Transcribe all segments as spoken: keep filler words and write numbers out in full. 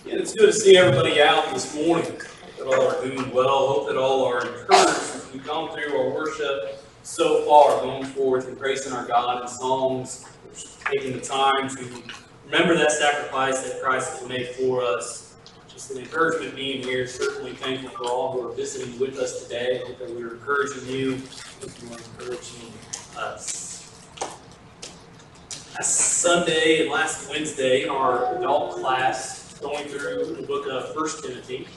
Yeah, it's good to see everybody out this morning. Hope that all are doing well. Hope that all are encouraged as we've gone through our worship so far, going forth and praising our God in songs, taking the time to remember that sacrifice that Christ has made for us. Just an encouragement being here. Certainly thankful for all who are visiting with us today. Hope that we're encouraging you, hope you are encouraging us. Last Sunday and last Wednesday, our adult class going through the book of First Timothy.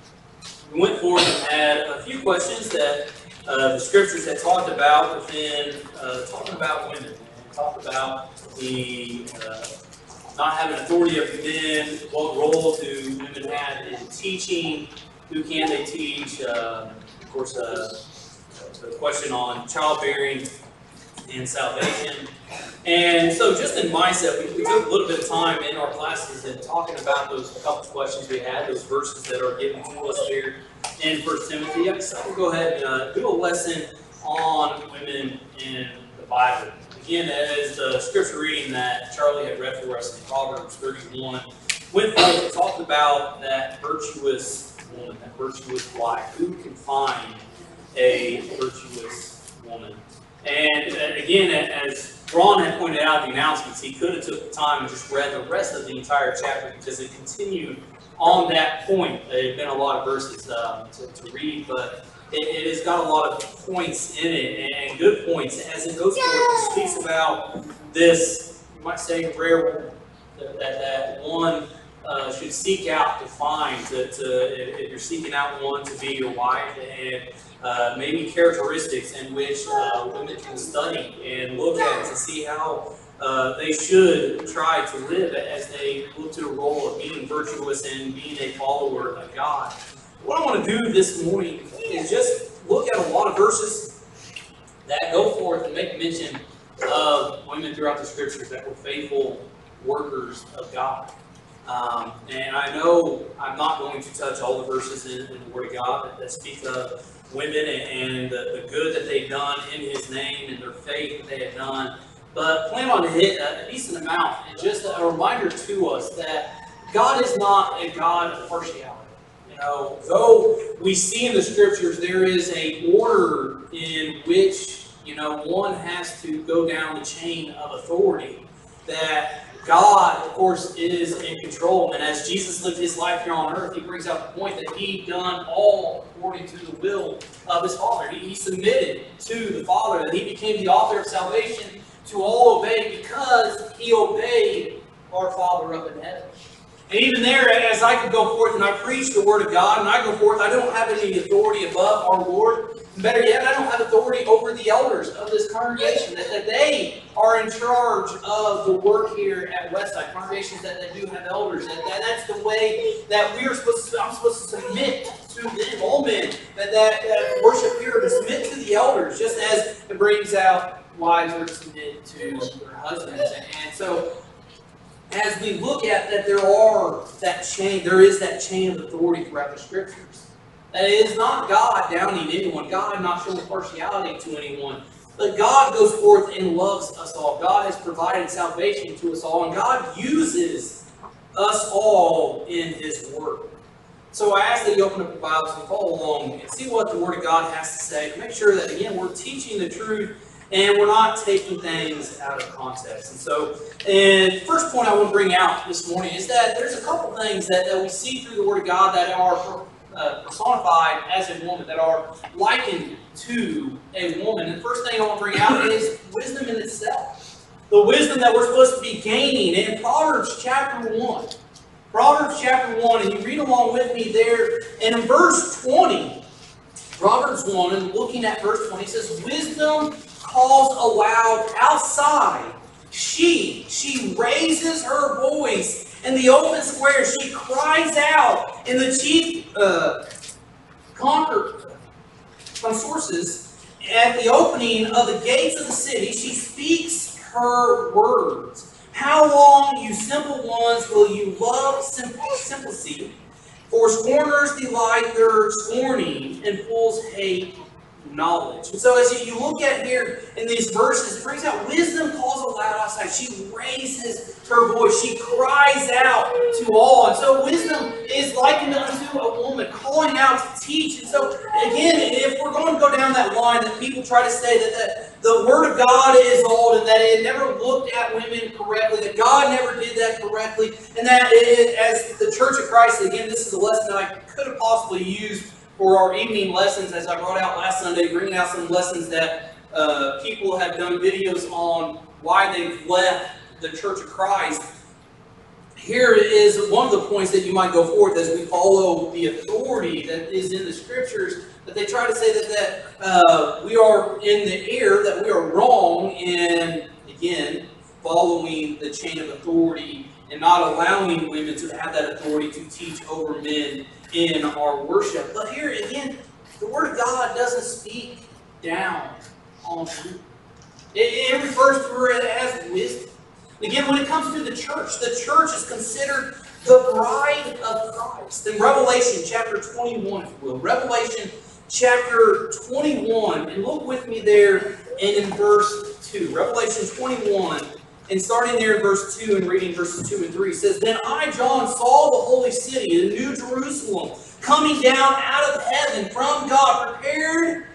We went forward and had a few questions that uh, the scriptures had talked about within uh, talking about women. We talked about the uh, not having authority over men, what role do women have in teaching, who can they teach, uh, of course, uh, the question on childbearing and salvation. And so just in mindset, we, we took a little bit of time in our classes and talking about those couple of questions we had, those verses that are given to us here in First Timothy. So we'll go ahead and uh, do a lesson on women in the Bible. Again, as the scripture reading that Charlie had read for us in Proverbs thirty-one, went forth and talked about that virtuous woman, that virtuous wife. Who can find a virtuous woman? And again, as Ron had pointed out in the announcements, he could have took the time and just read the rest of the entire chapter because it continued on that point. There have been a lot of verses um, to, to read, but it, it has got a lot of points in it, and good points, as it goes forward. It speaks about this, you might say, rare that, that, that one uh, should seek out to find, to, to, if you're seeking out one to be your wife, and Uh, maybe characteristics in which uh, women can study and look at to see how uh, they should try to live as they look to the role of being virtuous and being a follower of God. What I want to do this morning is just look at a lot of verses that go forth and make mention of women throughout the scriptures that were faithful workers of God. Um, and I know I'm not going to touch all the verses in, in the Word of God that, that speak of women and, and the, the good that they've done in His name and their faith that they have done, but plan on to hit a, a decent amount. And just a, a reminder to us that God is not a God of partiality. You know, though we see in the scriptures there is a order in which, you know, one has to go down the chain of authority, that God, of course, is in control. And as Jesus lived His life here on earth, He brings out the point that He done all according to the will of His Father. He, he submitted to the Father, that He became the author of salvation to all obey because He obeyed our Father up in heaven. And even there, as I could go forth and I preach the Word of God, and I go forth, I don't have any authority above our Lord. Better yet, I don't have authority over the elders of this congregation, that, that they are in charge of the work here at Westside. Congregations that, that do have elders. That, that that's the way that we are supposed to, I'm supposed to submit to them, all men, that, that, that worship here, to submit to the elders, just as it brings out wives are to submit to their husbands. And, and so, as we look at that, there are that chain, there is that chain of authority throughout the scriptures. That it is not God downing anyone, God not showing partiality to anyone, but God goes forth and loves us all. God has provided salvation to us all, and God uses us all in His Word. So I ask that you open up your Bibles and follow along and see what the Word of God has to say. Make sure that, again, we're teaching the truth and we're not taking things out of context. And so, and the first point I want to bring out this morning is that there's a couple things that, that we see through the Word of God that are uh, personified as a woman, that are likened to a woman. And the first thing I want to bring out is wisdom in itself. The wisdom that we're supposed to be gaining in Proverbs chapter one. Proverbs chapter one, and you read along with me there, and in verse twenty, Proverbs one, and looking at verse twenty, it says, wisdom calls aloud outside. She, she raises her voice in the open square. She cries out in the chief uh, conquer, sources at the opening of the gates of the city. She speaks her words. How long, you simple ones, will you love simplicity? For scorners delight their scorning, and fools hate knowledge. And so as you, you look at here in these verses, it brings out wisdom calls aloud outside. She raises her voice. She cries out to all. And so wisdom is likened unto a woman calling out to teach. And so again, if we're going to go down that line that people try to say that the, the Word of God is old and that it never looked at women correctly, that God never did that correctly, and that it, as the Church of Christ, again, this is a lesson that I could have possibly used for our evening lessons, as I brought out last Sunday, bringing out some lessons that uh, people have done videos on why they've left the Church of Christ. Here is one of the points that you might go forth as we follow the authority that is in the Scriptures, that they try to say that, that uh, we are in the error, that we are wrong in, again, following the chain of authority and not allowing women to have that authority to teach over men in our worship. But here again, the Word of God doesn't speak down on you. It, it refers to her as wisdom. Again, when it comes to the church, the church is considered the bride of Christ. In Revelation chapter twenty-one, if you will, Revelation chapter twenty-one, and look with me there and in verse two. Revelation twenty-one, and starting there in verse two and reading verses two and three, says, "Then I, John, saw the holy city, the new Jerusalem, coming down out of heaven from God, prepared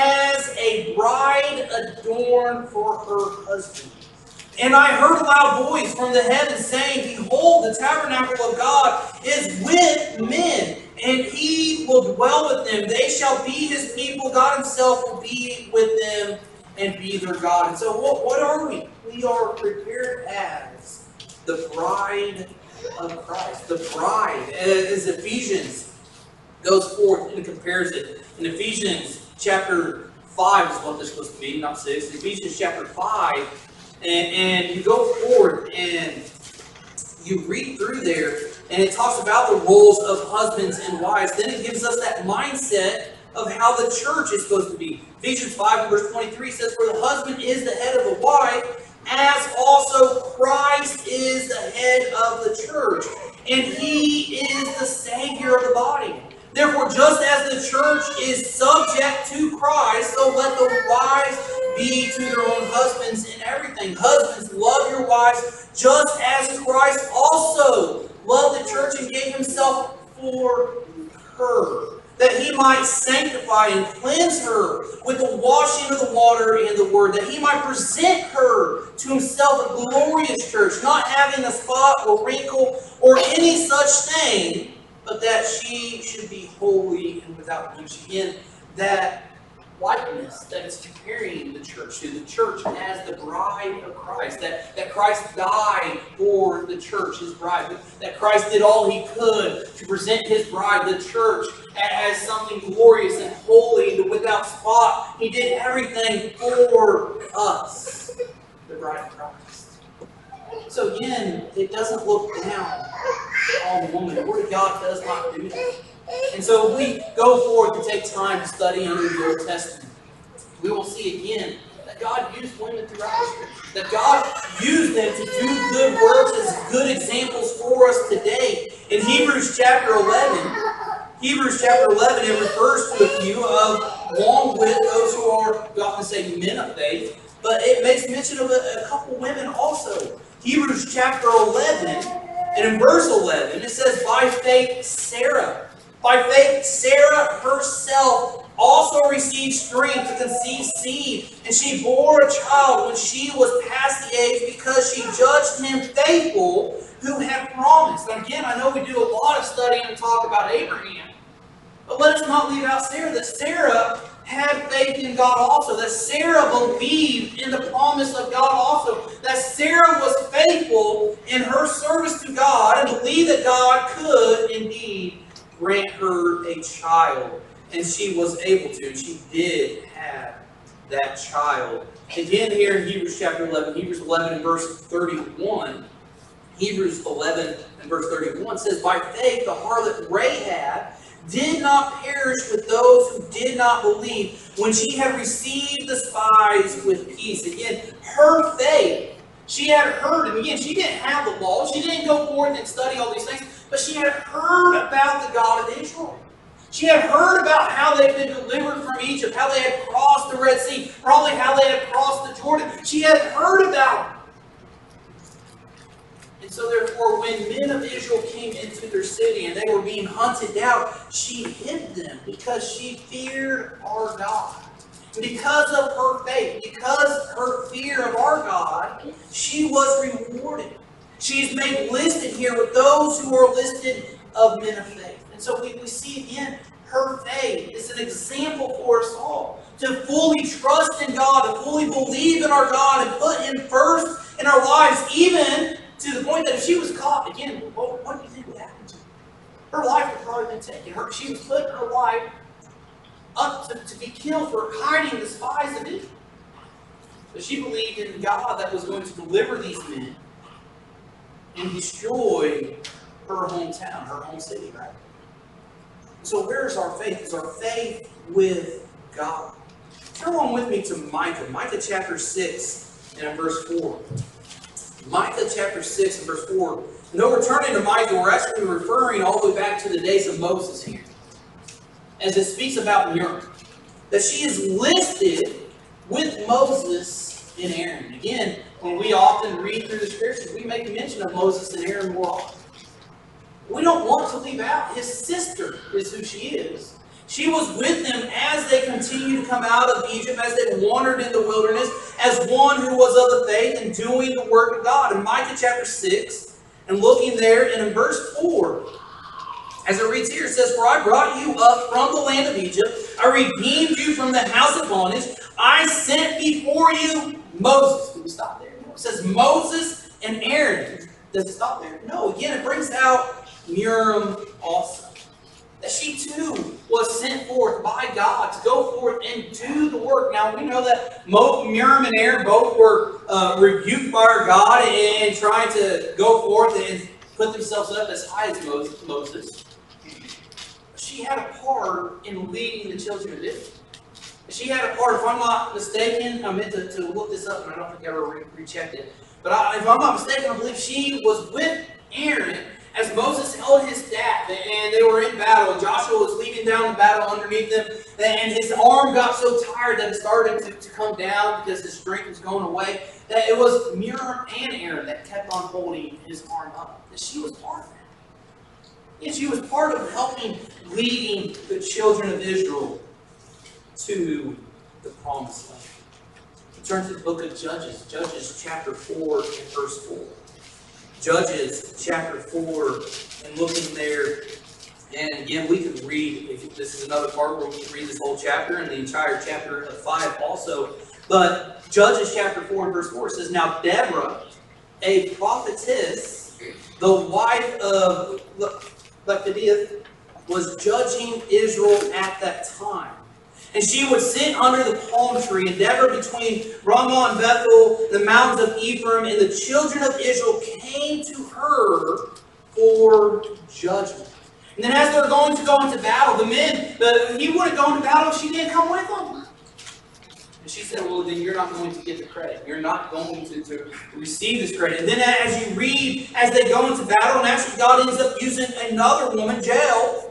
as a bride adorned for her husband. And I heard a loud voice from the heavens saying, Behold, the tabernacle of God is with men, and he will dwell with them. They shall be his people. God himself will be with them and be their God." And so what, what are we? We are prepared as the bride of Christ. The bride, as Ephesians goes forth and compares it. In Ephesians chapter five is what this is supposed to be, not six. Ephesians chapter five, and, and you go forward and you read through there, and it talks about the roles of husbands and wives. Then it gives us that mindset of how the church is supposed to be. Ephesians five verse twenty-three says, "For the husband is the head of the wife, as also Christ is the head of the church, and he is the Savior of the body. Therefore, just as the church is subject to Christ, so let the wives be to their own husbands in everything. Husbands, love your wives, just as Christ also loved the church and gave himself for her, that he might sanctify and cleanse her with the washing of the water and the word, that he might present her to himself a glorious church, not having a spot or wrinkle or any such thing, but that she should be holy and without blemish." Again, that likeness that it's comparing the church to, the church as the bride of Christ, that, that Christ died for the church, his bride, that Christ did all he could to present his bride, the church, as something glorious and holy and without spot. He did everything for us, the bride of Christ. So again, it doesn't look down on the woman. The Word of God does not do that. And so if we go forward and take time to study under the Old Testament, we will see again that God used women throughout the Scripture. That God used them to do good works as good examples for us today. In Hebrews chapter eleven, Hebrews chapter eleven, it refers to a few of, along with those who are, we often say men of faith, but it makes mention of a, a couple women also. Hebrews chapter eleven, and in verse eleven, it says, "By faith Sarah, by faith Sarah herself also received strength to conceive seed, and she bore a child when she was past the age, because she judged him faithful who had promised." And again, I know we do a lot of studying and talk about Abraham, but let us not leave out Sarah, that Sarah had faith in God also, that Sarah believed in the promise of God also, that Sarah was faithful in her service to God and believed that God could indeed grant her a child. And she was able to, and she did have that child. Again, here in Hebrews chapter eleven, Hebrews eleven and verse thirty-one, Hebrews eleven and verse thirty-one says, "By faith the harlot Rahab did not perish with those who did not believe, when she had received the spies with peace." Again, her faith, she had heard, and again, she didn't have the law, she didn't go forth and study all these things, but she had heard about the God of Israel. She had heard about how they'd been delivered from Egypt, how they had crossed the Red Sea, probably how they had crossed the Jordan. She had heard about it. And so therefore, when men of Israel came into their city and they were being hunted down, she hid them because she feared our God. And because of her faith, because her fear of our God, she was rewarded. She's made listed here with those who are listed of men of faith. And so we, we see again, her faith is an example for us all. To fully trust in God, to fully believe in our God and put Him first in our lives, even to the point that if she was caught, again, what, what do you think would happen to her? Her life would probably have been taken. Her, she was put her life up to, to be killed for hiding the spies of Israel. But she believed in God that was going to deliver these men and destroy her hometown, her home city, right? So where is our faith? Is our faith with God? Turn on with me to Micah. Micah chapter six and verse four. Micah chapter six and verse four. And though we're turning to Micah, we're actually referring all the way back to the days of Moses here. As it speaks about Miriam. That she is listed with Moses and Aaron. Again, when we often read through the scriptures, we make mention of Moses and Aaron more often. We don't want to leave out his sister is who she is. She was with them as they continued to come out of Egypt, as they wandered in the wilderness, as one who was of the faith and doing the work of God. In Micah chapter six, and looking there, and in verse four, as it reads here, it says, "For I brought you up from the land of Egypt, I redeemed you from the house of bondage, I sent before you Moses." Can we stop there? It says Moses and Aaron. Does it stop there? No. Again, it brings out Miriam also. That she too was sent forth by God to go forth and do the work. Now we know that Miriam and Aaron both were uh, rebuked by our God and trying to go forth and put themselves up as high as Moses. She had a part in leading the children of Israel. She had a part, if I'm not mistaken, I meant to, to look this up and I don't think I ever re rechecked it. But I, if I'm not mistaken, I believe she was with Aaron as Moses held his staff and they were in battle, and Joshua was leading down the battle underneath them, and his arm got so tired that it started to, to come down because his strength was going away, that it was Miriam and Aaron that kept on holding his arm up. And she was part of that. And she was part of helping leading the children of Israel to the promised land. Turn to the book of Judges, Judges chapter four and verse four. Judges chapter four, and looking there, and again, we could read, if this is another part where we can read this whole chapter and the entire chapter of five also. But Judges chapter four and verse four says, "Now Deborah, a prophetess, the wife of Lephidiath, was judging Israel at that time. And she would sit under the palm tree, and Deborah between Ramah and Bethel, the mountains of Ephraim, and the children of Israel came to her for judgment." And then as they're going to go into battle, the men, the, he wouldn't go into battle if she didn't come with them. And she said, "Well, then you're not going to get the credit. You're not going to, to receive this credit." And then as you read, as they go into battle, and actually God ends up using another woman, Jael,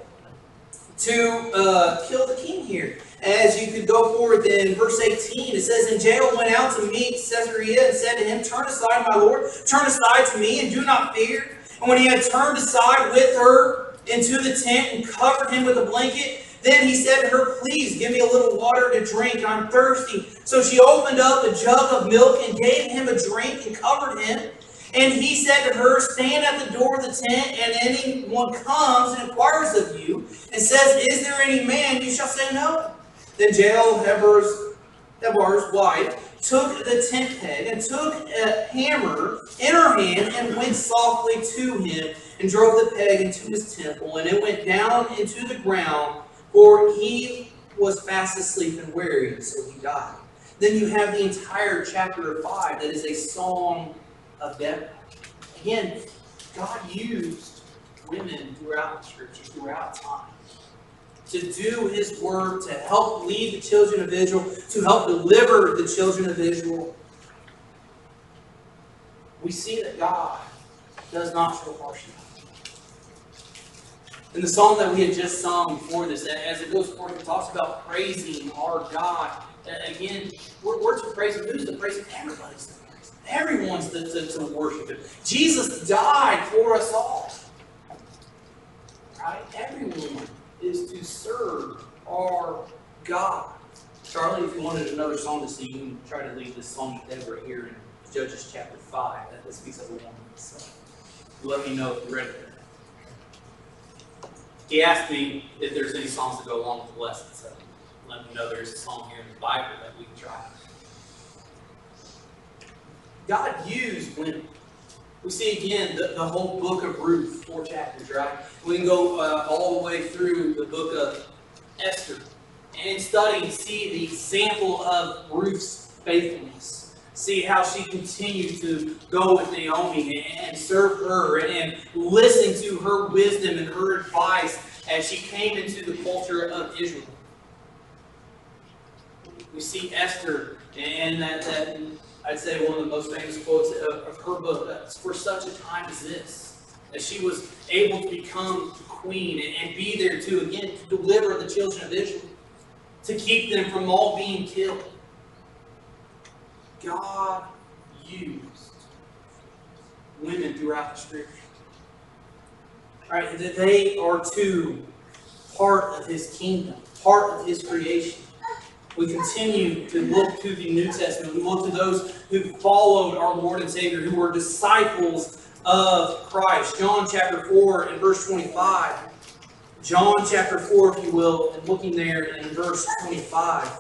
to uh, kill the king here. As you could go forward in verse eighteen, it says, "And Jael went out to meet Caesarea and said to him, 'Turn aside, my lord, turn aside to me, and do not fear.' And when he had turned aside with her into the tent and covered him with a blanket, then he said to her, 'Please give me a little water to drink, I'm thirsty.' So she opened up a jug of milk and gave him a drink and covered him. And he said to her, 'Stand at the door of the tent, and anyone comes and inquires of you, and says, Is there any man? You shall say no.' Then Jael, Heber's, Heber's wife, took the tent peg and took a hammer in her hand and went softly to him and drove the peg into his temple. And it went down into the ground, for he was fast asleep and weary, and so he died." Then you have the entire chapter five that is a song of Deborah. Again, God used women throughout the scriptures, throughout time, to do his work, to help lead the children of Israel, to help deliver the children of Israel. We see that God does not show partiality. In the psalm that we had just sung before this, as it goes forth, it talks about praising our God. Again, we're, we're to praise Him. Who's to praise Him? Everybody's to praise Him. Everyone's to, to, to worship Him. Jesus died for us all. Right? Everyone is to serve our God. Charlie, if you wanted another song to sing, you can try to lead this song with Deborah here in Judges chapter five. That speaks of a woman. So let me know if you're ready for that. He asked me if there's any songs to go along with the lesson, so let me know there's a song here in the Bible that we can try. God used women. We see again the, the whole book of Ruth, four chapters, right? We can go uh, all the way through the book of Esther and study and see the example of Ruth's faithfulness. See how she continued to go with Naomi and serve her and listen to her wisdom and her advice as she came into the culture of Israel. We see Esther and that, that I'd say one of the most famous quotes of, of her book, for such a time as this, that she was able to become queen and, and be there to, again, to deliver the children of Israel, to keep them from all being killed. God used women throughout the Scripture. Right? That they are too part of His kingdom, part of His creation. We continue to look to the New Testament. We look to those who followed our Lord and Savior, who were disciples of Christ. John chapter four and verse twenty-five. John chapter four, if you will, and looking there in verse twenty-five.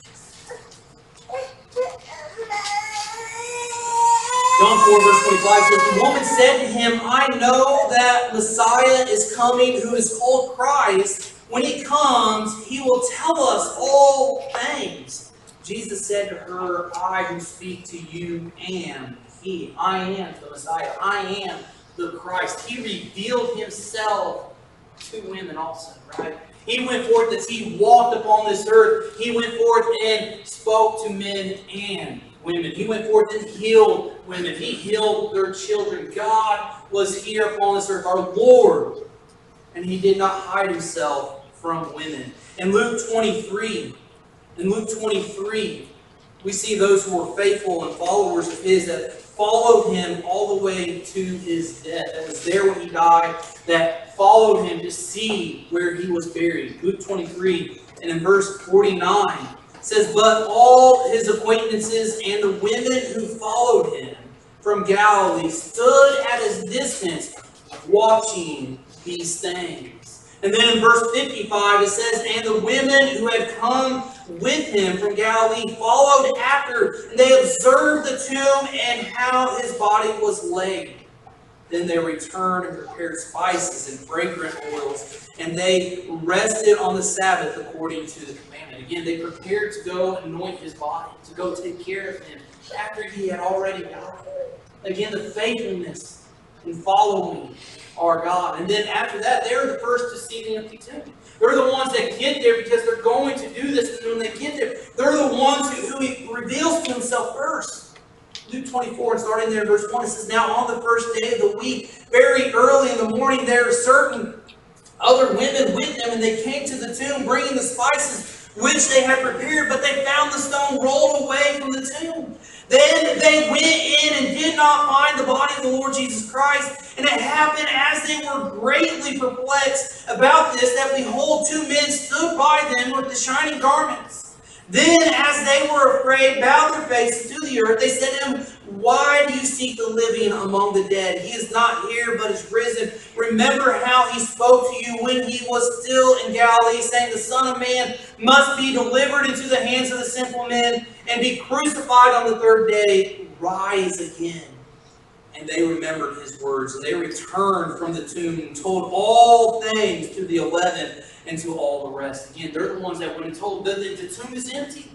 John four, verse twenty-five says, the woman said to him, I know that Messiah is coming, who is called Christ. When He comes, He will tell us all things. Jesus said to her, I who speak to you am He. I am the Messiah. I am the Christ. He revealed Himself to women also, right? He went forth as He walked upon this earth. He went forth and spoke to men and women. He went forth and healed women. He healed their children. God was here upon this earth, our Lord. And He did not hide Himself from women. In Luke twenty-three, in Luke twenty-three, we see those who were faithful and followers of His that followed Him all the way to His death. That was there when He died, that followed Him to see where He was buried. Luke twenty-three, and in verse forty-nine, it says, but all His acquaintances and the women who followed Him from Galilee stood at a distance watching these things. And then in verse fifty-five, it says, and the women who had come with Him from Galilee followed after, and they observed the tomb and how His body was laid. Then they returned and prepared spices and fragrant oils, and they rested on the Sabbath according to the commandment. Again, they prepared to go anoint His body, to go take care of Him after He had already died. Again, the faithfulness in following our God. And then after that, they're the first to see the empty tomb. They're the ones that get there because they're going to do this. And when they get there, they're the ones who, who He reveals to Himself first. Luke twenty-four, and starting there in verse one, it says, now on the first day of the week, very early in the morning, there were certain other women with them, and they came to the tomb, bringing the spices which they had prepared, but they found the stone rolled away from the tomb. Then they went in and did not find the body of the Lord Jesus Christ. And it happened as they were greatly perplexed about this, that behold, two men stood by them with the shining garments. Then, as they were afraid, bowed their faces to the earth. They said to Him, why do you seek the living among the dead? He is not here, but is risen. Remember how He spoke to you when He was still in Galilee, saying, the Son of Man must be delivered into the hands of the sinful men and be crucified on the third day, rise again. And they remembered His words, and they returned from the tomb and told all things to the eleven and to all the rest. Again, they're the ones that went and told that the tomb is empty.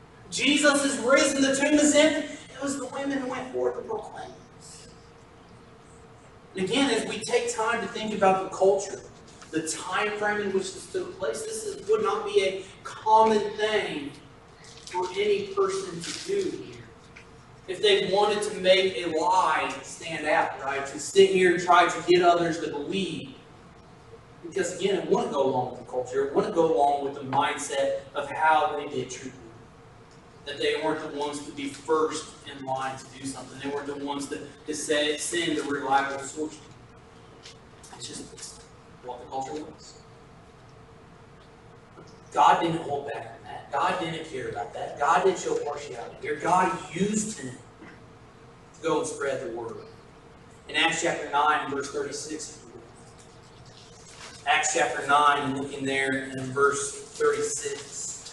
Jesus is risen, the tomb is empty. It was the women who went forth to proclaim this. And again, as we take time to think about the culture, the time frame in which this took place, this is, would not be a common thing for any person to do here. If they wanted to make a lie stand out, right? To sit here and try to get others to believe. Because again, it wouldn't go along with the culture. It wouldn't go along with the mindset of how they did treat people. That they weren't the ones to be first in line to do something. They weren't the ones to, to say, send a reliable source. It's just it's what the culture was. God didn't hold back on that. God didn't care about that. God didn't show partiality here. God used him to go and spread the word. In Acts chapter nine and verse thirty-six, Acts chapter nine, and looking there in verse thirty-six.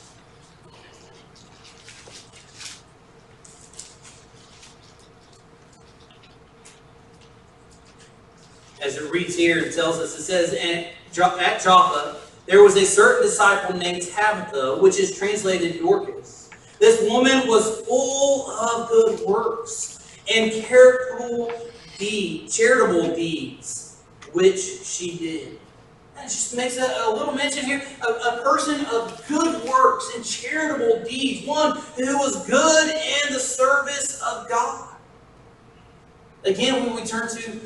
As it reads here, it tells us, it says, and at Joppa, there was a certain disciple named Tabitha, which is translated Dorcas. This woman was full of good works and charitable deeds, charitable deeds, which she did. And it just makes a, a little mention here, a, a person of good works and charitable deeds, one who was good in the service of God. Again, when we turn to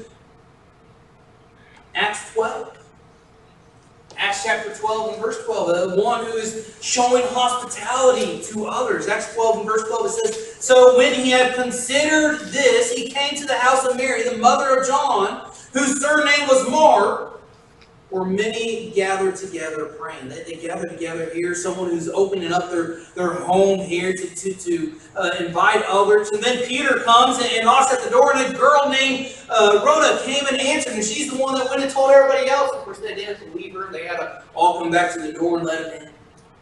Acts twelve. Acts chapter twelve and verse twelve, the one who is showing hospitality to others. Acts twelve and verse twelve, it says, so when he had considered this, he came to the house of Mary, the mother of John, whose surname was Mark, where many gathered together praying. They, they gathered together here, someone who's opening up their, their home here to, to, to uh, invite others. And then Peter comes and, and knocks at the door, and a girl named uh, Rhoda came and answered, and she's the one that went and told everybody else. Of course, they didn't believe her. They had to all come back to the door and let him in.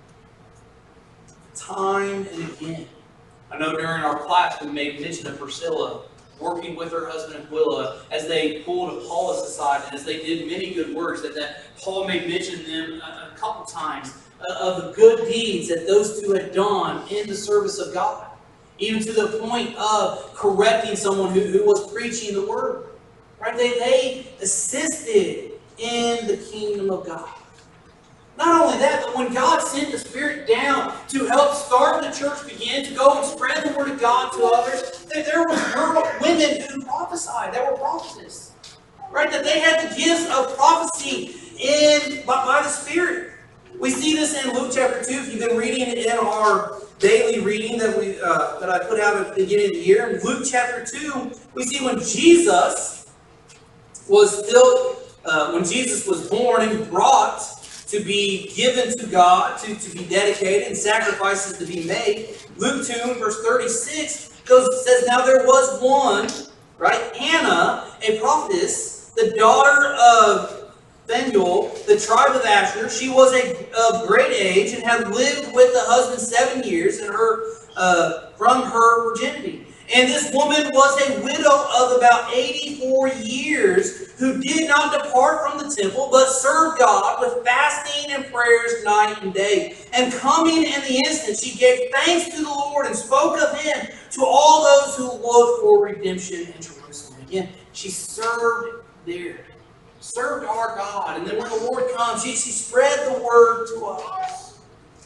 Time and again. I know during our class we made mention of Priscilla working with her husband Aquila as they pulled Apollos aside and as they did many good works, that, that Paul made mention them a, a couple times uh, of the good deeds that those two had done in the service of God, even to the point of correcting someone who, who was preaching the word. Right? They, they assisted in the kingdom of God. Not only that, but when God sent the Spirit down to help start the church begin, to go and spread the word of God to others, there, there were women who prophesied. There were prophetess. Right? That they had the gifts of prophecy in by, by the Spirit. We see this in Luke chapter two. If you've been reading it in our daily reading that we uh, that I put out at the beginning of the year, in Luke chapter two, we see when Jesus was still, uh, when Jesus was born and brought to be given to God, to, to be dedicated, and sacrifices to be made. Luke two, verse thirty-six, goes, says, now there was one, right, Anna, a prophetess, the daughter of Phanuel, the tribe of Asher. She was a, of great age and had lived with the husband seven years and her uh, from her virginity. And this woman was a widow of about eighty-four years, who did not depart from the temple, but served God with fasting and prayers night and day. And coming in the instant, she gave thanks to the Lord and spoke of him to all those who looked for redemption in Jerusalem. Again, she served there, served our God. And then when the Lord comes, she, she spread the word to us.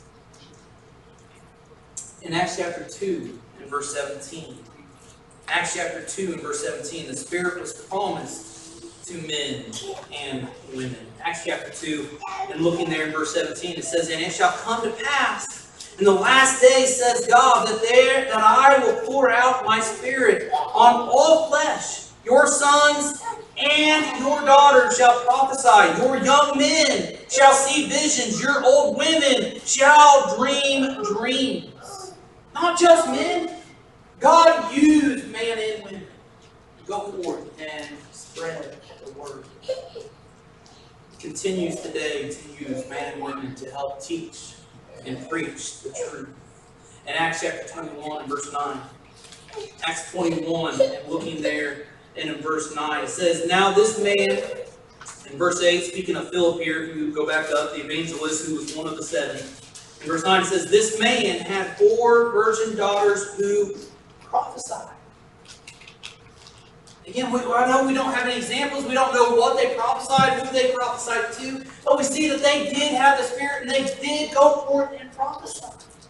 In Acts chapter two and verse seventeen, Acts chapter two and verse seventeen, the Spirit was promised to men and women. Acts chapter two, and looking there in verse seventeen, it says, and it shall come to pass in the last day, says God, that there that I will pour out my Spirit on all flesh. Your sons and your daughters shall prophesy. Your young men shall see visions. Your old women shall dream dreams. Not just men. God used man and women to go forth and spread the word. He continues today to use man and women to help teach and preach the truth. In Acts chapter twenty-one, verse nine, Acts twenty-one, and looking there, and in verse nine, it says, now this man, in verse eight, speaking of Philip here, if you go back up, the evangelist who was one of the seven, in verse nine it says, this man had four virgin daughters who prophesied. Again, we, I know we don't have any examples. We don't know what they prophesied, who they prophesied to. But we see that they did have the Spirit and they did go forth and prophesy.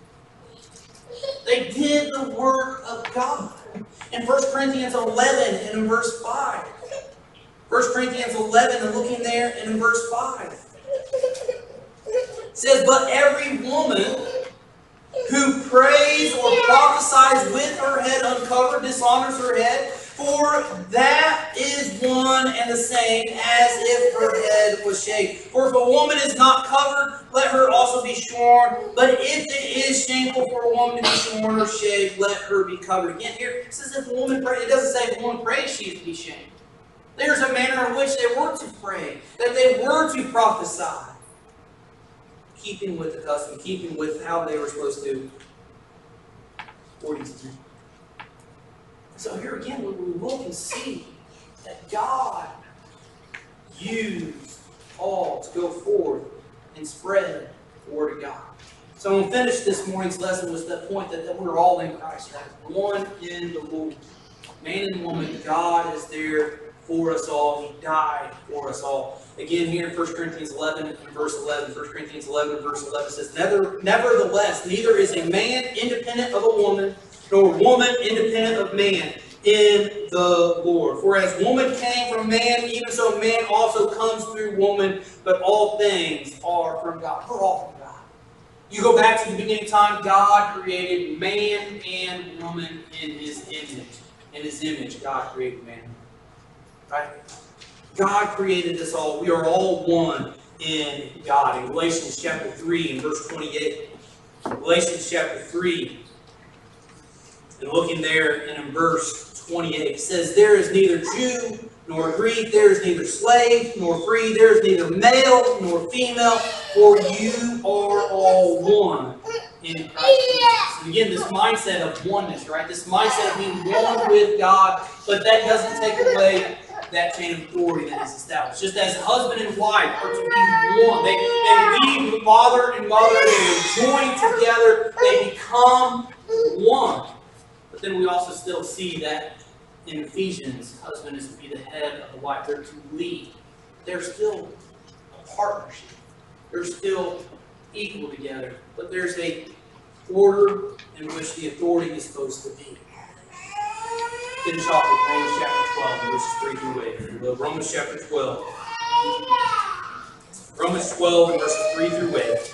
They did the work of God. In First Corinthians eleven and in verse five, First Corinthians eleven, and looking there in verse five. It says, but every woman who prays or prophesies with her head uncovered dishonors her head, for that is one and the same as if her head was shaved. For if a woman is not covered, let her also be shorn. But if it is shameful for a woman to be shorn or shaved, let her be covered. Again, here it says if a woman prays. It doesn't say if a woman prays she is to be shamed. There's a manner in which they were to pray, that they were to prophesy, keeping with the custom, keeping with how they were supposed to, according to them. So here again, we look and see that God used Paul to go forth and spread the Word of God. So I'm going to finish this morning's lesson with the point that, that we're all in Christ, right? One in the Lord. Man and woman, God is there for us all. He died for us all. Again, here in First Corinthians eleven and verse eleven, First Corinthians eleven and verse eleven says, Never, Nevertheless, neither is a man independent of a woman, nor woman independent of man in the Lord. For as woman came from man, even so man also comes through woman, but all things are from God. We're all from God. You go back to the beginning of time, God created man and woman in His image. In His image, God created man. Right? God created us all. We are all one in God. In Galatians chapter three and verse twenty-eight. Galatians chapter three. And looking there and in verse twenty-eight, it says, There is neither Jew nor Greek, there is neither slave nor free, there is neither male nor female, for you are all one in Christ Jesus. And again, this mindset of oneness, right? This mindset of being one with God, but that doesn't take away that chain of authority that is established. Just as husband and wife are to be one, they, they leave father and mother, they join together, they become one. But then we also still see that in Ephesians, husband is to be the head of the wife. They're to lead. They're still a partnership. They're still equal together. But there's a order in which the authority is supposed to be. Finish off with Romans chapter twelve, verses three through eight. If you will. Romans chapter twelve. Romans twelve, verses three through eight.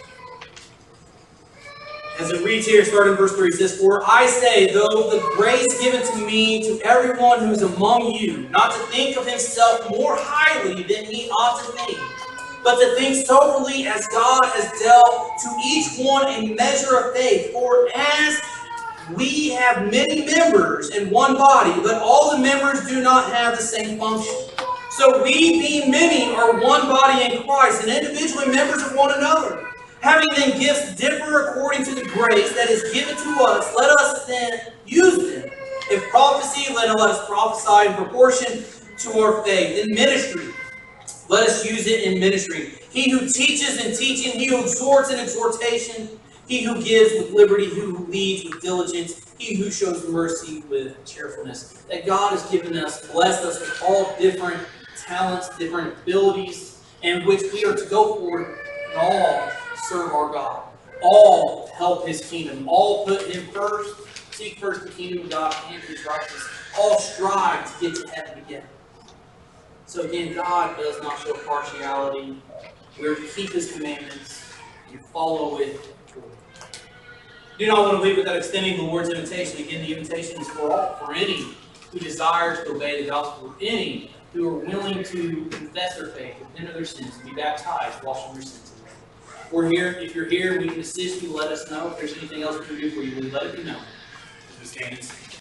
As it reads here, starting in verse three, it says, For I say, though the grace given to me to everyone who is among you, not to think of himself more highly than he ought to think, but to think soberly as God has dealt to each one a measure of faith. For as we have many members in one body, but all the members do not have the same function. So we, being many, are one body in Christ, and individually members of one another. Having then gifts differ according to the grace that is given to us, let us then use them. If prophecy, let us prophesy in proportion to our faith. In ministry, let us use it in ministry. He who teaches in teaching, he who exhorts in exhortation, he who gives with liberty, he who leads with diligence, he who shows mercy with cheerfulness. That God has given us, blessed us with all different talents, different abilities, in which we are to go forward and all serve our God. All help His kingdom. All put Him first. Seek first the kingdom of God and His righteousness. All strive to get to heaven again. So again, God does not show partiality. We are to keep His commandments and follow it. I do not want to leave without extending the Lord's invitation. Again, the invitation is for all, for any who desire to obey the gospel, for any who are willing to confess their faith, repent of their sins, be baptized, wash from their sins. We're here. If you're here, we can assist you. Let us know. If there's anything else we can do for you, let it be known. As we stand and sing.